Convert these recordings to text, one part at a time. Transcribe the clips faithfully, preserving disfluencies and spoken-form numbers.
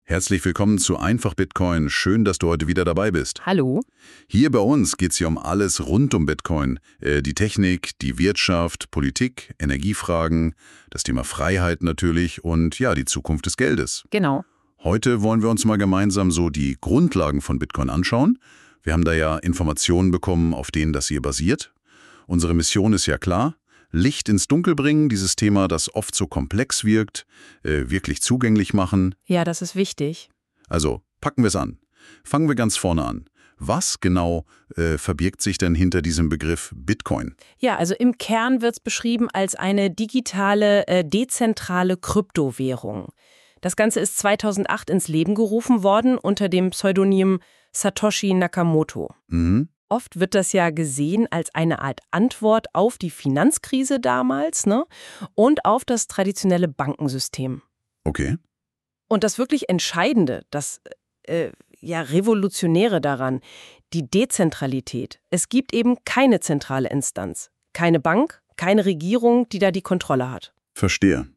Herzlich willkommen zu Einfach Bitcoin. Schön, dass du heute wieder dabei bist. Hallo. Hier bei uns geht es hier um alles rund um Bitcoin. Äh, die Technik, die Wirtschaft, Politik, Energiefragen, das Thema Freiheit natürlich und ja, die Zukunft des Geldes. Genau. Heute wollen wir uns mal gemeinsam so die Grundlagen von Bitcoin anschauen. Wir haben da ja Informationen bekommen, auf denen das hier basiert. Unsere Mission ist ja klar. Licht ins Dunkel bringen, dieses Thema, das oft so komplex wirkt, äh, wirklich zugänglich machen. Ja, das ist wichtig. Also, packen wir es an. Fangen wir ganz vorne an. Was genau äh, verbirgt sich denn hinter diesem Begriff Bitcoin? Ja, also im Kern wird es beschrieben als eine digitale, äh, dezentrale Kryptowährung. Das Ganze ist zweitausendacht ins Leben gerufen worden unter dem Pseudonym Satoshi Nakamoto. Mhm. Oft wird das ja gesehen als eine Art Antwort auf die Finanzkrise damals, ne? Und auf das traditionelle Bankensystem. Okay. Und das wirklich Entscheidende, das äh, ja Revolutionäre daran, die Dezentralität. Es gibt eben keine zentrale Instanz, keine Bank, keine Regierung, die da die Kontrolle hat. Verstehe.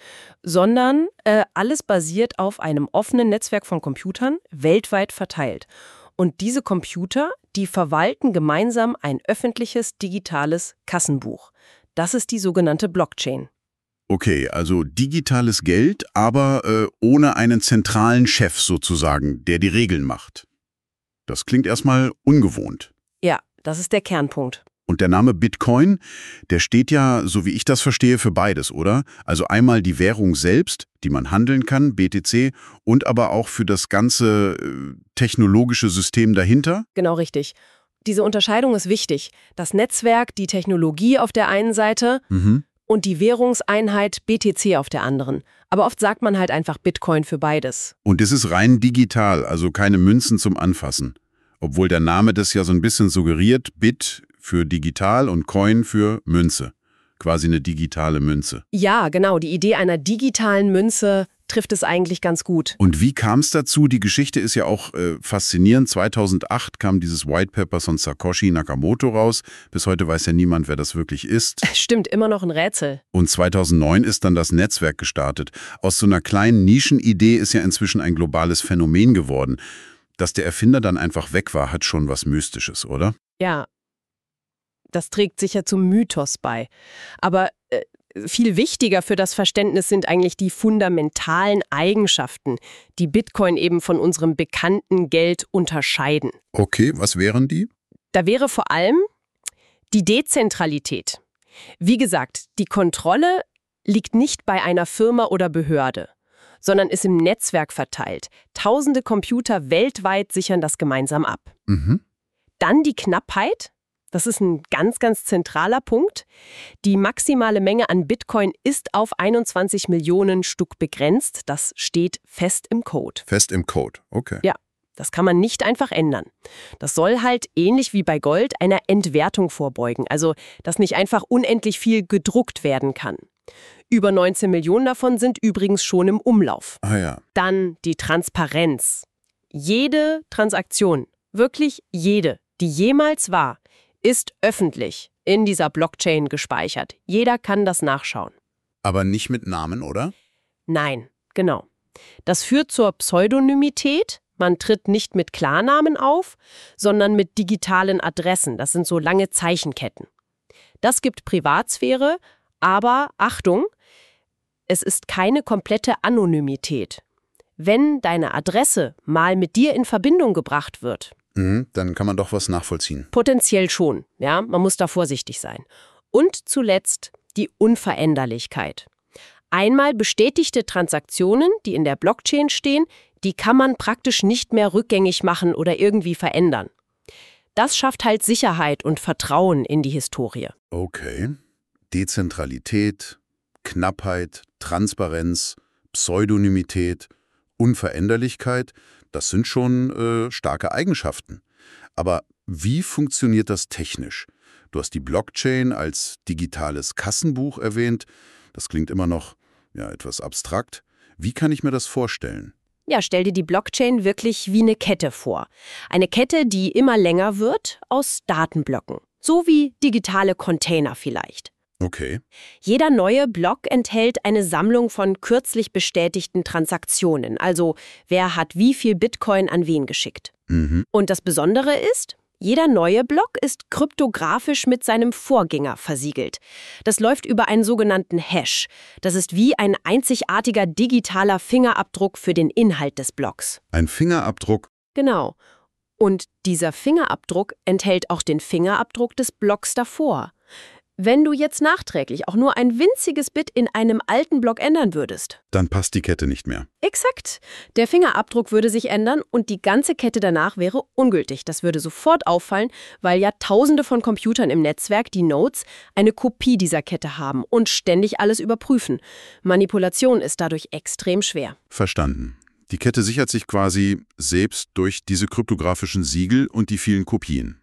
Sondern äh, alles basiert auf einem offenen Netzwerk von Computern, weltweit verteilt. Und diese Computer, die verwalten gemeinsam ein öffentliches digitales Kassenbuch. Das ist die sogenannte Blockchain. Okay, also digitales Geld, aber äh, ohne einen zentralen Chef sozusagen, der die Regeln macht. Das klingt erstmal ungewohnt. Ja, das ist der Kernpunkt. Und der Name Bitcoin, der steht ja, so wie ich das verstehe, für beides, oder? Also einmal die Währung selbst, die man handeln kann, B T C, und aber auch für das ganze äh, technologische System dahinter? Genau richtig. Diese Unterscheidung ist wichtig. Das Netzwerk, die Technologie auf der einen Seite Mhm. und die Währungseinheit B T C auf der anderen. Aber oft sagt man halt einfach Bitcoin für beides. Und es ist rein digital, also keine Münzen zum Anfassen. Obwohl der Name das ja so ein bisschen suggeriert, Bit für digital und Coin für Münze. Quasi eine digitale Münze. Ja, genau. Die Idee einer digitalen Münze trifft es eigentlich ganz gut. Und wie kam es dazu? Die Geschichte ist ja auch äh, faszinierend. zweitausendacht kam dieses White Paper von Satoshi Nakamoto raus. Bis heute weiß ja niemand, wer das wirklich ist. Stimmt, immer noch ein Rätsel. Und zweitausendneun ist dann das Netzwerk gestartet. Aus so einer kleinen Nischenidee ist ja inzwischen ein globales Phänomen geworden. Dass der Erfinder dann einfach weg war, hat schon was Mystisches, oder? Ja, das trägt sicher zum Mythos bei. Aber äh, viel wichtiger für das Verständnis sind eigentlich die fundamentalen Eigenschaften, die Bitcoin eben von unserem bekannten Geld unterscheiden. Okay, was wären die? Da wäre vor allem die Dezentralität. Wie gesagt, die Kontrolle liegt nicht bei einer Firma oder Behörde, sondern ist im Netzwerk verteilt. Tausende Computer weltweit sichern das gemeinsam ab. Mhm. Dann die Knappheit. Das ist ein ganz, ganz zentraler Punkt. Die maximale Menge an Bitcoin ist auf einundzwanzig Millionen Stück begrenzt. Das steht fest im Code. Fest im Code, okay. Ja, das kann man nicht einfach ändern. Das soll halt ähnlich wie bei Gold einer Entwertung vorbeugen. Also, dass nicht einfach unendlich viel gedruckt werden kann. Über neunzehn Millionen davon sind übrigens schon im Umlauf. Ah ja. Dann die Transparenz. Jede Transaktion, wirklich jede, die jemals war, ist öffentlich in dieser Blockchain gespeichert. Jeder kann das nachschauen. Aber nicht mit Namen, oder? Nein, genau. Das führt zur Pseudonymität. Man tritt nicht mit Klarnamen auf, sondern mit digitalen Adressen. Das sind so lange Zeichenketten. Das gibt Privatsphäre, aber Achtung, es ist keine komplette Anonymität. Wenn deine Adresse mal mit dir in Verbindung gebracht wird, Mhm, dann kann man doch was nachvollziehen. potenziell schon, ja, man muss da vorsichtig sein. Und zuletzt die Unveränderlichkeit. Einmal bestätigte Transaktionen, die in der Blockchain stehen, die kann man praktisch nicht mehr rückgängig machen oder irgendwie verändern. Das schafft halt Sicherheit und Vertrauen in die Historie. Okay. Dezentralität, Knappheit, Transparenz, Pseudonymität, Unveränderlichkeit, das sind schon äh, starke Eigenschaften. Aber wie funktioniert das technisch? Du hast die Blockchain als digitales Kassenbuch erwähnt. Das klingt immer noch ja, etwas abstrakt. Wie kann ich mir das vorstellen? Ja, stell dir die Blockchain wirklich wie eine Kette vor. Eine Kette, die immer länger wird aus Datenblöcken. So wie digitale Container vielleicht. Okay. Jeder neue Block enthält eine Sammlung von kürzlich bestätigten Transaktionen, also wer hat wie viel Bitcoin an wen geschickt. Mhm. Und das Besondere ist, jeder neue Block ist kryptografisch mit seinem Vorgänger versiegelt. Das läuft über einen sogenannten Hash. Das ist wie ein einzigartiger digitaler Fingerabdruck für den Inhalt des Blocks. Ein Fingerabdruck. Genau. Und dieser Fingerabdruck enthält auch den Fingerabdruck des Blocks davor. Wenn du jetzt nachträglich auch nur ein winziges Bit in einem alten Block ändern würdest. Dann passt die Kette nicht mehr. Exakt. Der Fingerabdruck würde sich ändern und die ganze Kette danach wäre ungültig. Das würde sofort auffallen, weil ja Tausende von Computern im Netzwerk, die Nodes, eine Kopie dieser Kette haben und ständig alles überprüfen. Manipulation ist dadurch extrem schwer. Verstanden. Die Kette sichert sich quasi selbst durch diese kryptografischen Siegel und die vielen Kopien.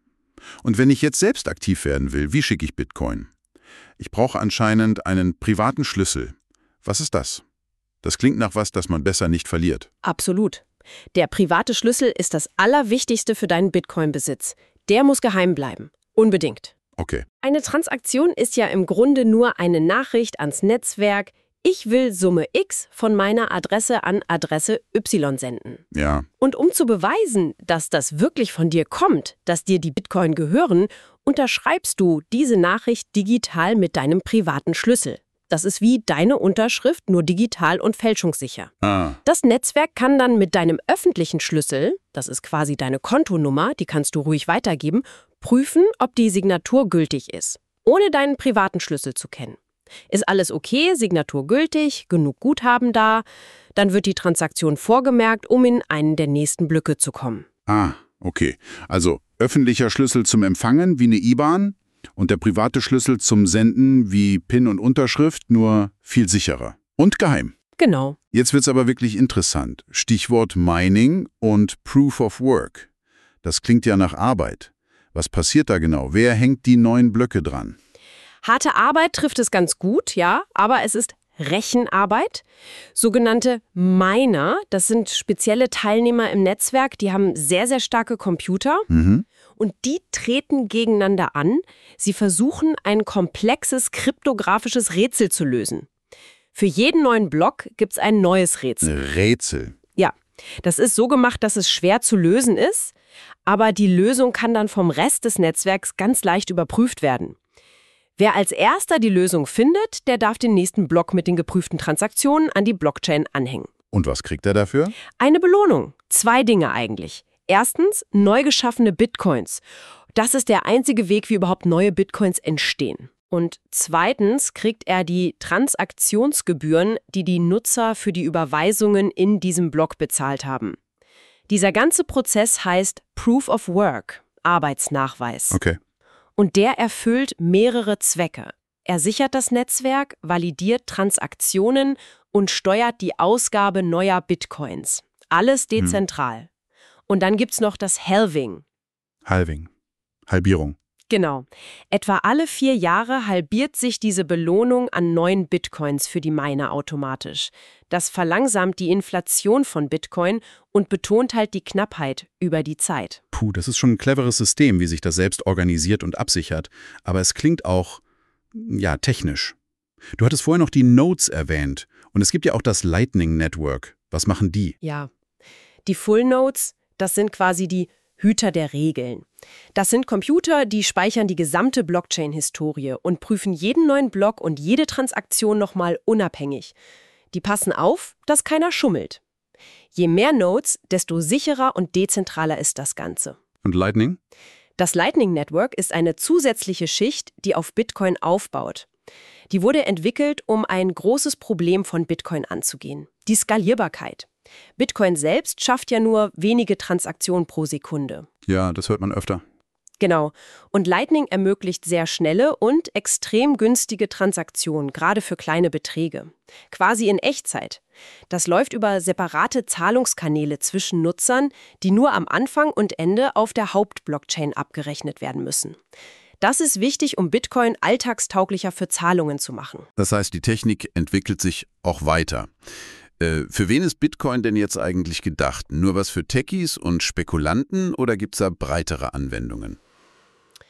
Und wenn ich jetzt selbst aktiv werden will, wie schicke ich Bitcoin? Ich brauche anscheinend einen privaten Schlüssel. Was ist das? Das klingt nach was, das man besser nicht verliert. Absolut. Der private Schlüssel ist das Allerwichtigste für deinen Bitcoin-Besitz. Der muss geheim bleiben. Unbedingt. Okay. Eine Transaktion ist ja im Grunde nur eine Nachricht ans Netzwerk. Ich will Summe X von meiner Adresse an Adresse Y senden. Ja. Und um zu beweisen, dass das wirklich von dir kommt, dass dir die Bitcoin gehören, unterschreibst du diese Nachricht digital mit deinem privaten Schlüssel. Das ist wie deine Unterschrift, nur digital und fälschungssicher. Ah. Das Netzwerk kann dann mit deinem öffentlichen Schlüssel, das ist quasi deine Kontonummer, die kannst du ruhig weitergeben, prüfen, ob die Signatur gültig ist, ohne deinen privaten Schlüssel zu kennen. Ist alles okay, Signatur gültig, genug Guthaben da, dann wird die Transaktion vorgemerkt, um in einen der nächsten Blöcke zu kommen. Ah, okay. Also öffentlicher Schlüssel zum Empfangen wie eine I B A N und der private Schlüssel zum Senden wie PIN und Unterschrift, nur viel sicherer. Und geheim. Genau. Jetzt wird's aber wirklich interessant. Stichwort Mining und Proof of Work. Das klingt ja nach Arbeit. Was passiert da genau? Wer hängt die neuen Blöcke dran? Harte Arbeit trifft es ganz gut, ja, aber es ist Rechenarbeit. Sogenannte Miner, das sind spezielle Teilnehmer im Netzwerk, die haben sehr, sehr starke Computer Mhm. und die treten gegeneinander an. Sie versuchen, ein komplexes kryptografisches Rätsel zu lösen. Für jeden neuen Block gibt es ein neues Rätsel. Rätsel. Ja, das ist so gemacht, dass es schwer zu lösen ist, aber die Lösung kann dann vom Rest des Netzwerks ganz leicht überprüft werden. Wer als erster die Lösung findet, der darf den nächsten Block mit den geprüften Transaktionen an die Blockchain anhängen. Und was kriegt er dafür? Eine Belohnung. Zwei Dinge eigentlich. Erstens, neu geschaffene Bitcoins. Das ist der einzige Weg, wie überhaupt neue Bitcoins entstehen. Und zweitens kriegt er die Transaktionsgebühren, die die Nutzer für die Überweisungen in diesem Block bezahlt haben. Dieser ganze Prozess heißt Proof of Work, Arbeitsnachweis. Okay. Und der erfüllt mehrere Zwecke. Er sichert das Netzwerk, validiert Transaktionen und steuert die Ausgabe neuer Bitcoins. Alles dezentral. Hm. Und dann gibt's noch das Halving. Halving. Halbierung. Genau. Etwa alle vier Jahre halbiert sich diese Belohnung an neuen Bitcoins für die Miner automatisch. Das verlangsamt die Inflation von Bitcoin und betont halt die Knappheit über die Zeit. Puh, das ist schon ein cleveres System, wie sich das selbst organisiert und absichert. Aber es klingt auch, ja, technisch. Du hattest vorher noch die Nodes erwähnt. Und es gibt ja auch das Lightning Network. Was machen die? Ja. Die Full Nodes, das sind quasi die Hüter der Regeln. Das sind Computer, die speichern die gesamte Blockchain-Historie und prüfen jeden neuen Block und jede Transaktion nochmal unabhängig. Die passen auf, dass keiner schummelt. Je mehr Nodes, desto sicherer und dezentraler ist das Ganze. Und Lightning? Das Lightning Network ist eine zusätzliche Schicht, die auf Bitcoin aufbaut. Die wurde entwickelt, um ein großes Problem von Bitcoin anzugehen: die Skalierbarkeit. Bitcoin selbst schafft ja nur wenige Transaktionen pro Sekunde. Ja, das hört man öfter. Genau. Und Lightning ermöglicht sehr schnelle und extrem günstige Transaktionen, gerade für kleine Beträge. Quasi in Echtzeit. Das läuft über separate Zahlungskanäle zwischen Nutzern, die nur am Anfang und Ende auf der Hauptblockchain abgerechnet werden müssen. Das ist wichtig, um Bitcoin alltagstauglicher für Zahlungen zu machen. Das heißt, die Technik entwickelt sich auch weiter. Äh, für wen ist Bitcoin denn jetzt eigentlich gedacht? Nur was für Techies und Spekulanten oder gibt es da breitere Anwendungen?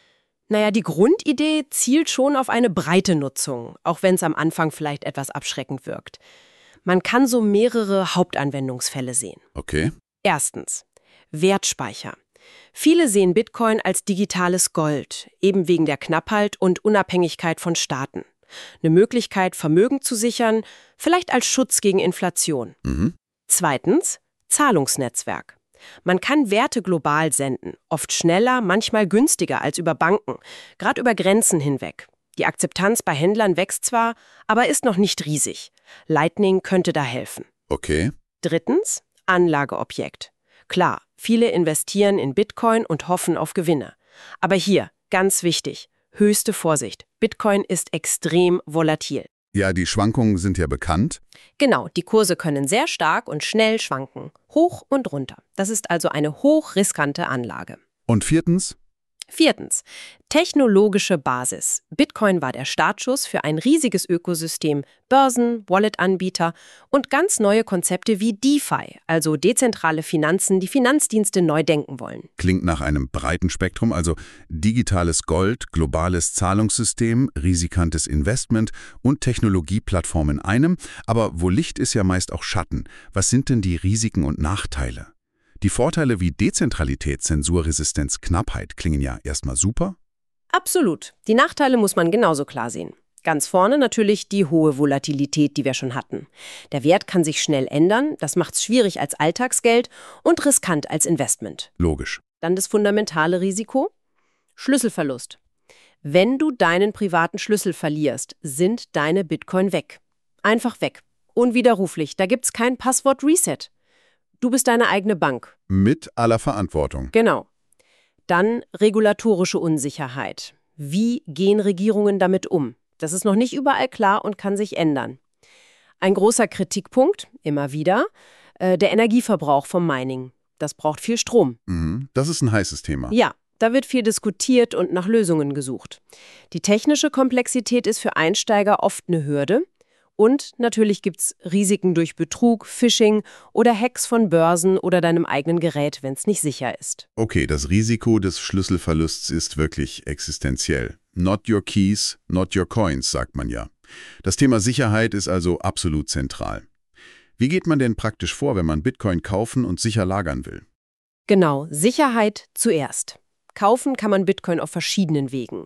Naja, die Grundidee zielt schon auf eine breite Nutzung, auch wenn es am Anfang vielleicht etwas abschreckend wirkt. Man kann so mehrere Hauptanwendungsfälle sehen. Okay. Erstens, Wertspeicher. Viele sehen Bitcoin als digitales Gold, eben wegen der Knappheit und Unabhängigkeit von Staaten. Eine Möglichkeit, Vermögen zu sichern, vielleicht als Schutz gegen Inflation. Mhm. Zweitens, Zahlungsnetzwerk. Man kann Werte global senden, oft schneller, manchmal günstiger als über Banken, gerade über Grenzen hinweg. Die Akzeptanz bei Händlern wächst zwar, aber ist noch nicht riesig. Lightning könnte da helfen. Okay. Drittens, Anlageobjekt. Klar, viele investieren in Bitcoin und hoffen auf Gewinne. Aber hier, ganz wichtig, höchste Vorsicht. Bitcoin ist extrem volatil. Ja, die Schwankungen sind ja bekannt. Genau, die Kurse können sehr stark und schnell schwanken, hoch und runter. Das ist also eine hochriskante Anlage. Und viertens? Viertens, technologische Basis. Bitcoin war der Startschuss für ein riesiges Ökosystem, Börsen, Wallet-Anbieter und ganz neue Konzepte wie DeFi, also dezentrale Finanzen, die Finanzdienste neu denken wollen. Klingt nach einem breiten Spektrum, also digitales Gold, globales Zahlungssystem, riskantes Investment und Technologieplattform in einem. Aber wo Licht ist ja meist auch Schatten. Was sind denn die Risiken und Nachteile? Die Vorteile wie Dezentralität, Zensurresistenz, Knappheit klingen ja erstmal super. Absolut. Die Nachteile muss man genauso klar sehen. Ganz vorne natürlich die hohe Volatilität, die wir schon hatten. Der Wert kann sich schnell ändern, das macht es schwierig als Alltagsgeld und riskant als Investment. Logisch. Dann das fundamentale Risiko: Schlüsselverlust. Wenn du deinen privaten Schlüssel verlierst, sind deine Bitcoin weg. Einfach weg. Unwiderruflich. Da gibt's kein Passwort-Reset. Du bist deine eigene Bank. Mit aller Verantwortung. Genau. Dann regulatorische Unsicherheit. Wie gehen Regierungen damit um? Das ist noch nicht überall klar und kann sich ändern. Ein großer Kritikpunkt, immer wieder, äh, der Energieverbrauch vom Mining. Das braucht viel Strom. Mhm. Das ist ein heißes Thema. Ja, da wird viel diskutiert und nach Lösungen gesucht. Die technische Komplexität ist für Einsteiger oft eine Hürde. Und natürlich gibt's Risiken durch Betrug, Phishing oder Hacks von Börsen oder deinem eigenen Gerät, wenn es nicht sicher ist. Okay, das Risiko des Schlüsselverlusts ist wirklich existenziell. Not your keys, not your coins, sagt man ja. Das Thema Sicherheit ist also absolut zentral. Wie geht man denn praktisch vor, wenn man Bitcoin kaufen und sicher lagern will? Genau, Sicherheit zuerst. Kaufen kann man Bitcoin auf verschiedenen Wegen.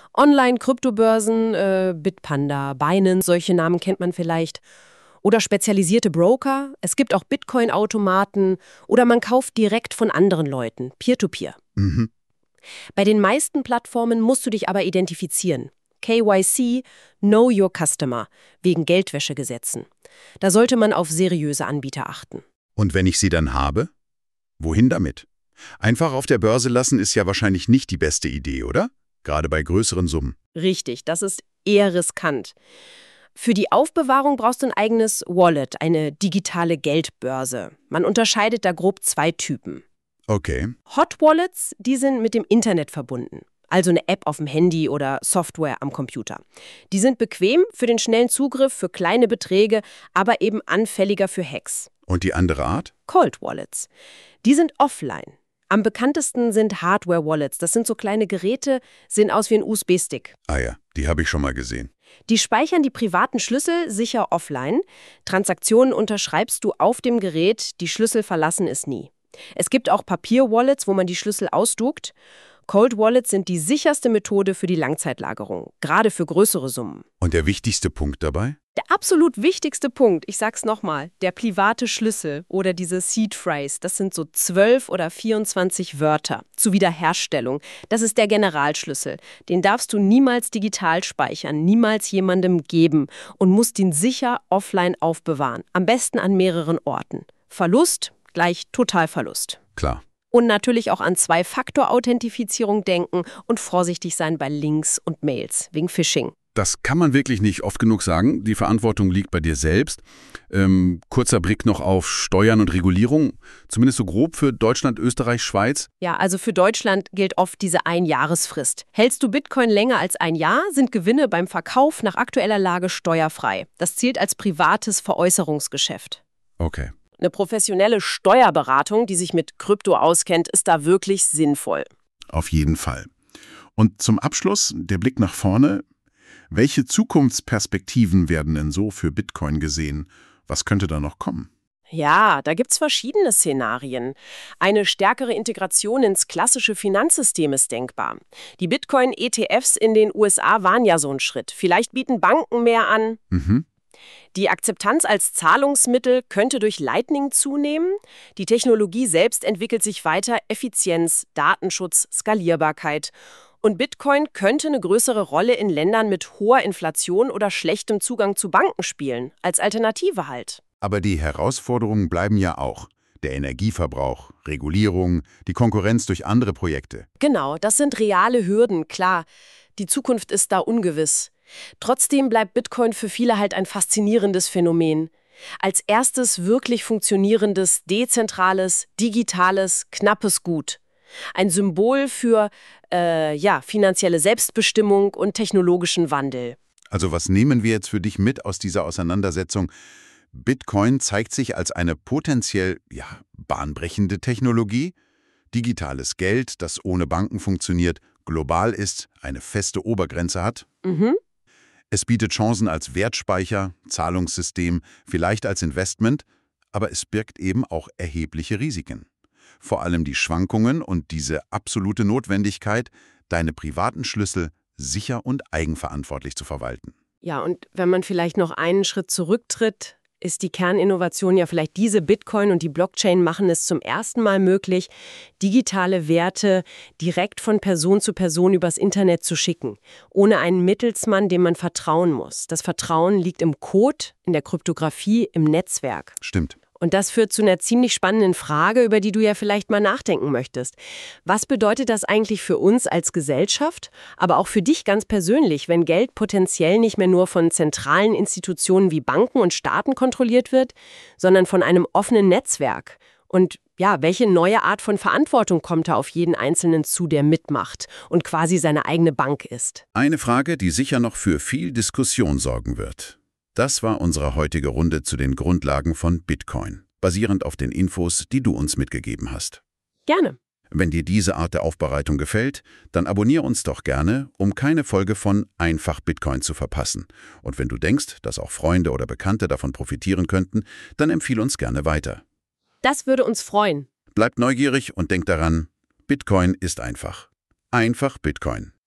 Online-Kryptobörsen, äh, Bitpanda, Binance, solche Namen kennt man vielleicht. Oder spezialisierte Broker. Es gibt auch Bitcoin-Automaten. Oder man kauft direkt von anderen Leuten, Peer-to-Peer. Mhm. Bei den meisten Plattformen musst du dich aber identifizieren. K Y C, Know Your Customer, wegen Geldwäschegesetzen. Da sollte man auf seriöse Anbieter achten. Und wenn ich sie dann habe? Wohin damit? Einfach auf der Börse lassen ist ja wahrscheinlich nicht die beste Idee, oder? Gerade bei größeren Summen. Richtig, das ist eher riskant. Für die Aufbewahrung brauchst du ein eigenes Wallet, eine digitale Geldbörse. Man unterscheidet da grob zwei Typen. Okay. Hot Wallets, die sind mit dem Internet verbunden. Also eine App auf dem Handy oder Software am Computer. Die sind bequem für den schnellen Zugriff, für kleine Beträge, aber eben anfälliger für Hacks. Und die andere Art? Cold Wallets. Die sind offline. Am bekanntesten sind Hardware-Wallets. Das sind so kleine Geräte, sehen aus wie ein U S B-Stick. Ah ja, die habe ich schon mal gesehen. Die speichern die privaten Schlüssel sicher offline. Transaktionen unterschreibst du auf dem Gerät, die Schlüssel verlassen es nie. Es gibt auch Papier-Wallets, wo man die Schlüssel ausdruckt. Cold Wallets sind die sicherste Methode für die Langzeitlagerung, gerade für größere Summen. Und der wichtigste Punkt dabei? Der absolut wichtigste Punkt, ich sag's nochmal, der private Schlüssel oder diese Seed Phrase, das sind so zwölf oder vierundzwanzig Wörter zur Wiederherstellung. Das ist der Generalschlüssel. Den darfst du niemals digital speichern, niemals jemandem geben und musst ihn sicher offline aufbewahren. Am besten an mehreren Orten. Verlust gleich Totalverlust. Klar. Und natürlich auch an Zwei-Faktor-Authentifizierung denken und vorsichtig sein bei Links und Mails, wegen Phishing. Das kann man wirklich nicht oft genug sagen. Die Verantwortung liegt bei dir selbst. Ähm, kurzer Blick noch auf Steuern und Regulierung, zumindest so grob für Deutschland, Österreich, Schweiz. Ja, also für Deutschland gilt oft diese Einjahresfrist. Hältst du Bitcoin länger als ein Jahr, sind Gewinne beim Verkauf nach aktueller Lage steuerfrei. Das zählt als privates Veräußerungsgeschäft. Okay. Eine professionelle Steuerberatung, die sich mit Krypto auskennt, ist da wirklich sinnvoll. Auf jeden Fall. Und zum Abschluss der Blick nach vorne. Welche Zukunftsperspektiven werden denn so für Bitcoin gesehen? Was könnte da noch kommen? Ja, da gibt's verschiedene Szenarien. Eine stärkere Integration ins klassische Finanzsystem ist denkbar. Die Bitcoin-E T Fs in den U S A waren ja so ein Schritt. Vielleicht bieten Banken mehr an. Mhm. Die Akzeptanz als Zahlungsmittel könnte durch Lightning zunehmen. Die Technologie selbst entwickelt sich weiter. Effizienz, Datenschutz, Skalierbarkeit. Und Bitcoin könnte eine größere Rolle in Ländern mit hoher Inflation oder schlechtem Zugang zu Banken spielen, als Alternative halt. Aber die Herausforderungen bleiben ja auch. Der Energieverbrauch, Regulierung, die Konkurrenz durch andere Projekte. Genau, das sind reale Hürden, klar. Die Zukunft ist da ungewiss. Trotzdem bleibt Bitcoin für viele halt ein faszinierendes Phänomen. Als erstes wirklich funktionierendes, dezentrales, digitales, knappes Gut. Ein Symbol für äh, ja, finanzielle Selbstbestimmung und technologischen Wandel. Also was nehmen wir jetzt für dich mit aus dieser Auseinandersetzung? Bitcoin zeigt sich als eine potenziell ja, bahnbrechende Technologie. Digitales Geld, das ohne Banken funktioniert, global ist, eine feste Obergrenze hat. Mhm. Es bietet Chancen als Wertspeicher, Zahlungssystem, vielleicht als Investment, aber es birgt eben auch erhebliche Risiken. Vor allem die Schwankungen und diese absolute Notwendigkeit, deine privaten Schlüssel sicher und eigenverantwortlich zu verwalten. Ja, und wenn man vielleicht noch einen Schritt zurücktritt, ist die Kerninnovation ja vielleicht diese Bitcoin und die Blockchain machen es zum ersten Mal möglich, digitale Werte direkt von Person zu Person übers Internet zu schicken, ohne einen Mittelsmann, dem man vertrauen muss. Das Vertrauen liegt im Code, in der Kryptographie, im Netzwerk. Stimmt. Und das führt zu einer ziemlich spannenden Frage, über die du ja vielleicht mal nachdenken möchtest. Was bedeutet das eigentlich für uns als Gesellschaft, aber auch für dich ganz persönlich, wenn Geld potenziell nicht mehr nur von zentralen Institutionen wie Banken und Staaten kontrolliert wird, sondern von einem offenen Netzwerk? Und ja, welche neue Art von Verantwortung kommt da auf jeden Einzelnen zu, der mitmacht und quasi seine eigene Bank ist? Eine Frage, die sicher noch für viel Diskussion sorgen wird. Das war unsere heutige Runde zu den Grundlagen von Bitcoin, basierend auf den Infos, die du uns mitgegeben hast. Gerne. Wenn dir diese Art der Aufbereitung gefällt, dann abonniere uns doch gerne, um keine Folge von Einfach Bitcoin zu verpassen. Und wenn du denkst, dass auch Freunde oder Bekannte davon profitieren könnten, dann empfehle uns gerne weiter. Das würde uns freuen. Bleib neugierig und denk daran, Bitcoin ist einfach. Einfach Bitcoin.